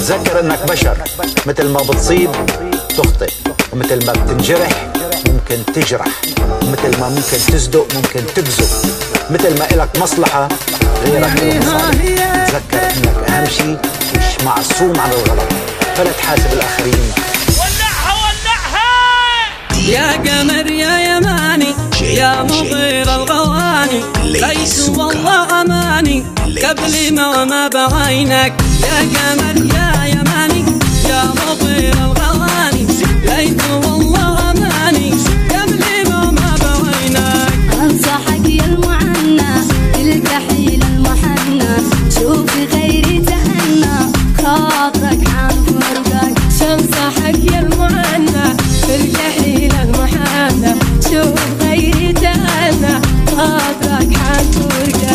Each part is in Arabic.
تذكر انك بشر، مثل ما بتصيب تخطئ، ومثل ما بتنجرح ممكن تجرح، ومثل ما ممكن تصدق ممكن تكذب، مثل ما إلك مصلحة غيرك له مصالح. تذكر انك اهم شيء مش معصوم عن الغلط، فلا تحاسب الاخرين. ولعها ولعها يا قمر يا يماني يا مطير الغواني، ليس والله اماني قبل ما بعينك. يا قمر يا يماني يا مطير الغواني، ليس والله اماني قبل ما بعينك. انصحك يا المعنى الكحيل المحنى، شوف غيري تهنى خاطرك عن فرقك. انصحك يا المعنى الكحيل المحنى، شوف غيري تهنى خاطرك عن فرقك.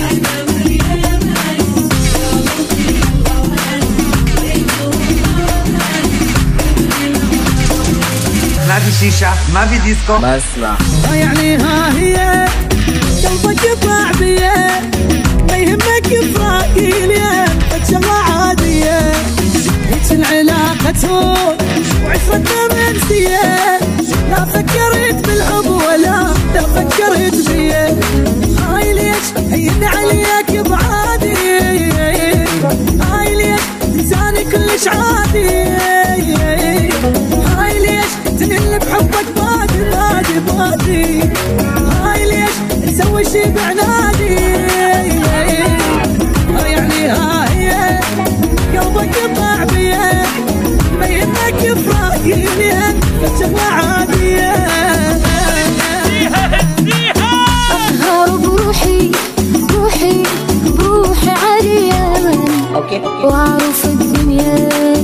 ما في شيشة، ما في ديسكو، ما اسمع. يعني ها هي قلبك يطلع بيه، ما يهمك فراقي ليه، فجأة عادية هيك العلاقة تهون وعشرتنا منسية. لا فكرت بالحب ولا فكرت بيه، هاي ليش هين عليك بعادي، هاي ليش تنساني كلش عادي، هاي ليش تنل بحبك بادي، هاي ليش نسوي شي بعنادي. يعني هاي قلبك يطلع بيه، ما يهمك فراقي ليه، فجأة عادية. أسهر بروحي بروحي عريان، وأعرف الدنيا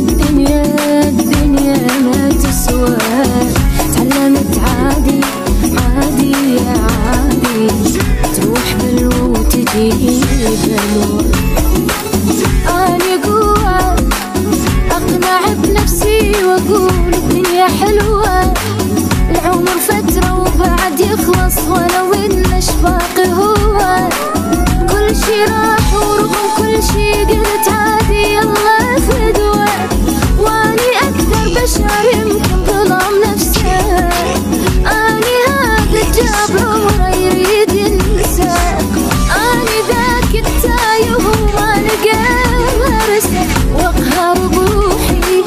ما تسوى. تعلمت عادي يا عادي، تروح بلو وتجي بلو. أنا قوة أقنع بنفسي وأقول الدنيا حلوة، العمر فترة وبعد يخلص، ولو إن باقي هو كل شي راح ورغم كل شي قلت عادي يلا فدوة. واني أكثر بشر يمكن ظلام نفسه، أني هذا الجاب عمره يريد ينسى، أني ذاك التايه وما لقى مرسى. وأقهر بروحي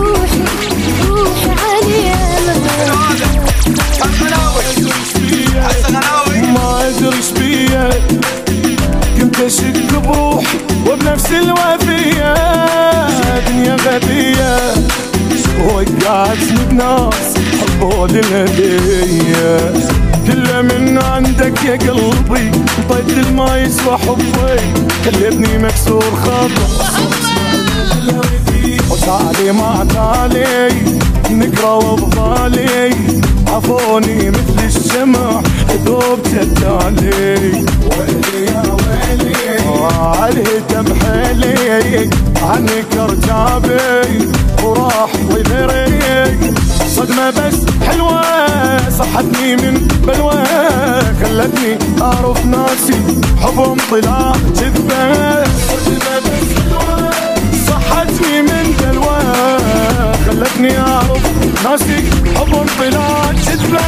عليه ما ادريش بيا، كنت اشك بروحي وبنفس الوفية. دنيا غبية وقعتني بناس حبوا الهدية، كله من عندك يا قلبي، طيب ما يسوى حبي، خليتني مكسور خاطر. وتالي ما تالي نقرا وبالي، عفوني مثل الشمع ذوب جدالي. ويلي يا ويلي عليه تمحيلي، عنك ارجابي وراح وذري. صدمة بس حلوة صحتني من بلوى، خلتني اعرف ناسي حبهم طلع كذبة. صدمة بس حلوة صحتني من بلوى، خلتني اعرف ناسي حبهم طلع كذبة.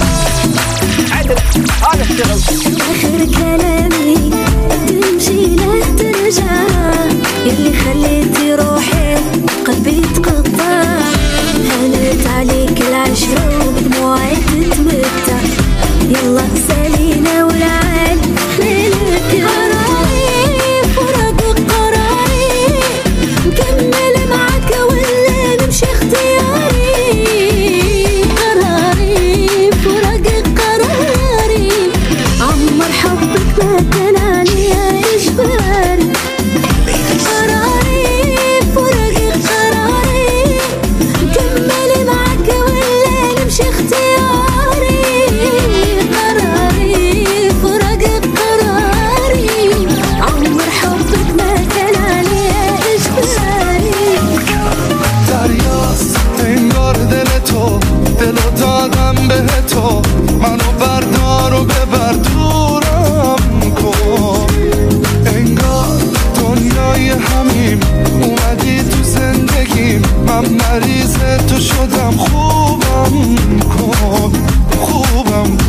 هذا الشغل. آخر كلامي تمشي لا ترجع، يلي خليتي روحي قلبي تقطع. هانت عليك العشرة وبدموعي تتمتع، يلا سالينا والعال ليلك. قراري فرق قراري، نكمل معك ولا نمشي اختياري. قراري فرق قراري، عمر حبك ما كان عليا إجباري. قراري فرق خودم خوبم کن خوبم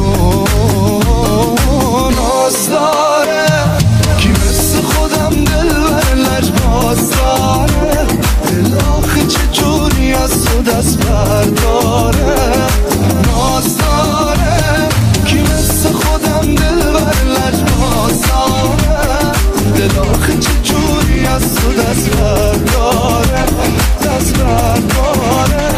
کن ناز داره کی مثل خودم دل بر لجباز داره دل آخه چجوری از تو دست برداره ناز داره کی مثل خودم دل بر لجباز داره دل آخه چجوری از تو دست برداره دست برداره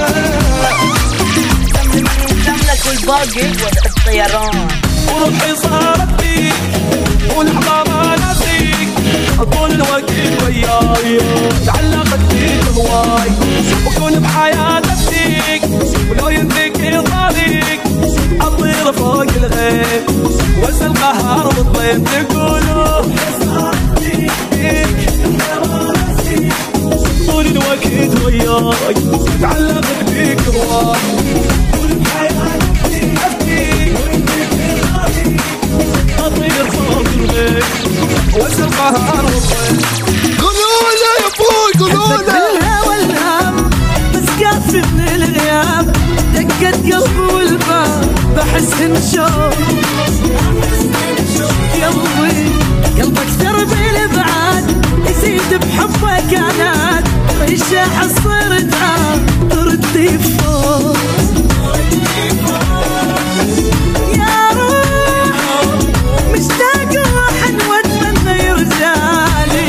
تملك والباقي وضع الطيران وروحي صارت بيك والحضارة ناسيك طول الوقت وياي تعلقت بيك هواي وكون بحياتك فيك ولو يملك يطاليك اطير فوق الغيب وانسى القهر والضيم تقولوا طول الوقت وياي تعلقت بيك هواي طول بحياتك فيك اطير فوق الغيب وانسى القهر والضيم قولوا له يا ابوي قولوا له الهوى الهم بس كافي من الغياب دقت قلبي والباب بحس انشوف قلبي اكثر بالابعاد يزيد بحبك عناد مش احصر تعب تردي فوق يا روح مشتاق روحا واتمنى يرجعلي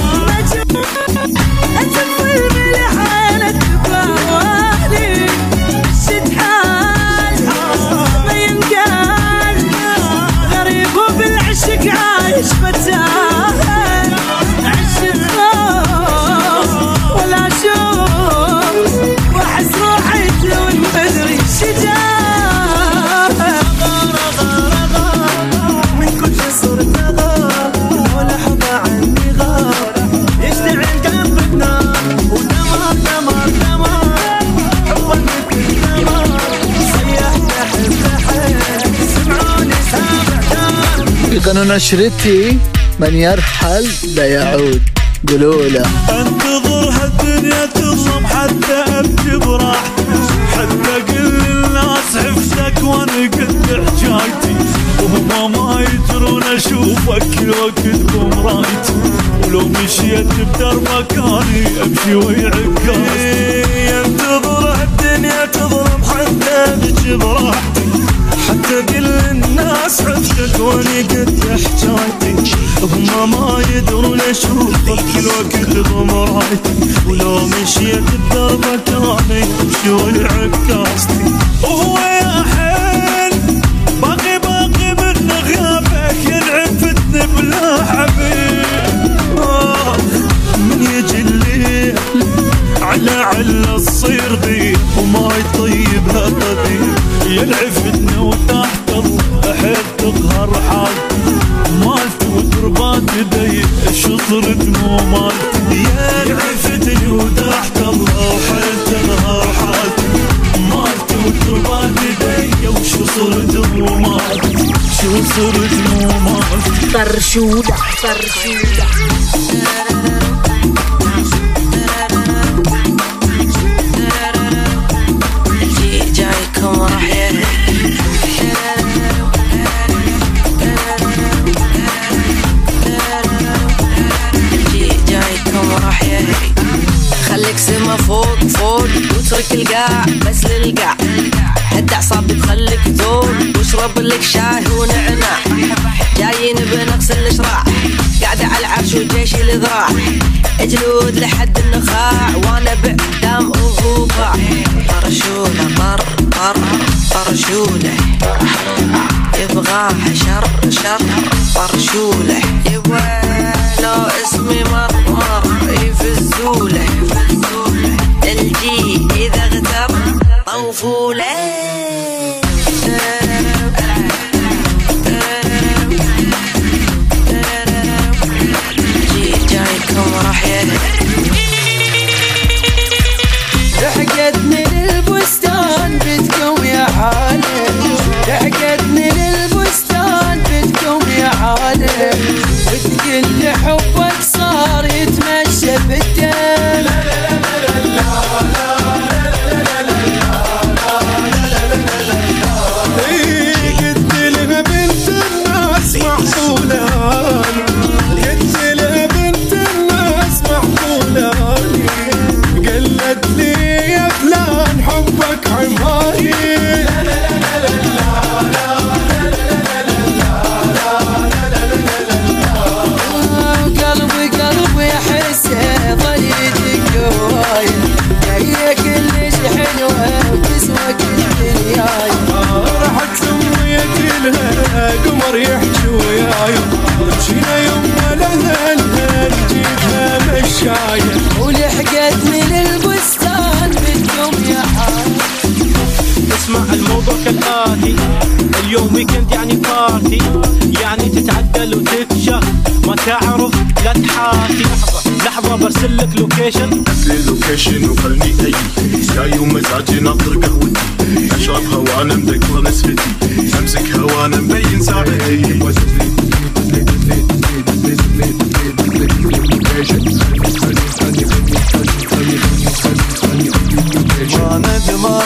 اتفل بالحالة تباوالي شد حال ما ينقال غريب وبالعشق عايش متاهل عشق خوف ولا شوف واحس روحي تلون مدري شجاه من كل شي صرت اغار ولا حظى عني غار يشتعل قلبي بنار ودمار دمار دمار حبا مثل دمار صيحت احب احب سمعوني سابع دار في قانون نشرتي من يرحل لا يعود قولوا له انتظر هالدنيا تظلم حتى ابكي براحتي حتى كل الناس عفتك وانا قد حجايتي وهم ما يدرون اشوفك كل وقت بمرايتي ولو مشيت بدرب مكاني امشي ويعكاستي انتظر هالدنيا تظلم حتى ابكي براحتي حتى كل الناس عفتك وانا قد حجايتي هم ما يدرون اشوفك كل وقت بمرايتي ولو مشيت الدرب كاني شوي عكاستي وهو يا حيل باقي من غيابك ينعفتني بلا حبيب من يجي الليل على الصير ذي وما يطيبها طبيب ينعفتني وتحت الحيل تقهر حالتي مالتي وتربات يدي شطرت مو مالتي ينعفتني وتحت الحيل تقهر حالتي مالتي وتربات يدي وشو صرت مو مالتي شو صرت مو مالتي طرشودة جايكم راح خليك سما فوق واترك القاع بس للقاع هد اعصابي تخليك تذوب واشرب لك شاي ونعناع جايين بنقص الاشراع قاعدة على العرش وجيشي الذراع جلود لحد النخاع وانا بعدام وغوباع طرشوله طرشوله يبغاها شر طرشوله يبغى لو اسمي مر يفزوله الجي اذا اغتر طوفوله جايكم راح حقتني للبستان بدكم يا عالم حقتني للبستان بدكم يا عالم وتقل حبك صار يتمشى بالدم قلت لي يا فلان حبك عماري قلبي يحس ظل يدق هواي هي كلش حلوة وتسوى كل دنياي راحت سميت لها قمر يحكي وياي مشينا يما لها نجيبها مشاية ولحقت من البستان باليوم يا حال. اسمع الموضوع كالآتي، اليوم ويكند يعني بارتي، يعني تتعدل وتتشر ما تعرف لا تحاتي. لحظة برسلك لوكيشن، ارسلي لوكيشن وخلني اي جاي ومزاجي ناطر قهوتي، اشرب هوانا مذكر نسفتي، امسك هوانا مبين ساعتي. ما ندمان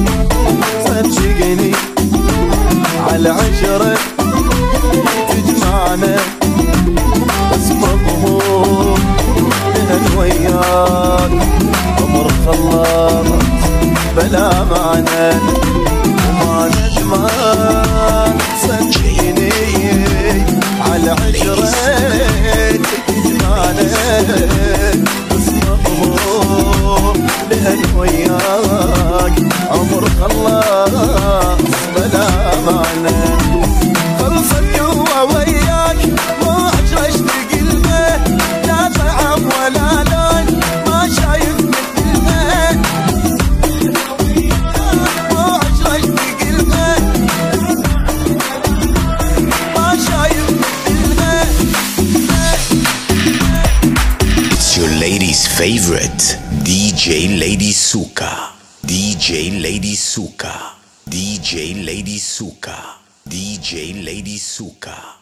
صدقني على عشرة تجمعنا بس مضمون لأن وياك عمر خلاص بلا معنى. وما ندمان صدقني على عشرة تجمعنا بس مضمون لأن وياك عمر خلاص بلا معنى. خلصت جوا وياك ما عشرشت قلبه لا طعم ولا لون ما شايف مثلها. ما عشرشت قلبه ما شايف مثلها. It's your lady's favorite DJ Lady Suka, DJ Lady Suka, DJ Lady Suka, DJ Lady Suka.